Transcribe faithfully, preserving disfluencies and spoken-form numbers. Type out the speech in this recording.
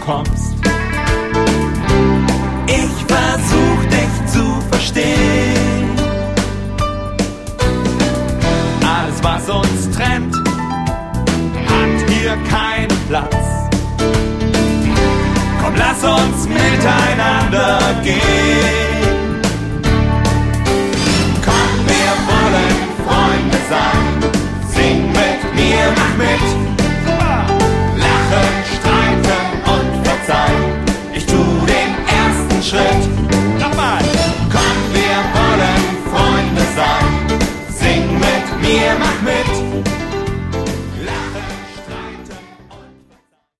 kommst. Ich versuch dich zu verstehen. Alles, was uns trennt, hat hier keinen Platz. Komm, lass uns miteinander gehen.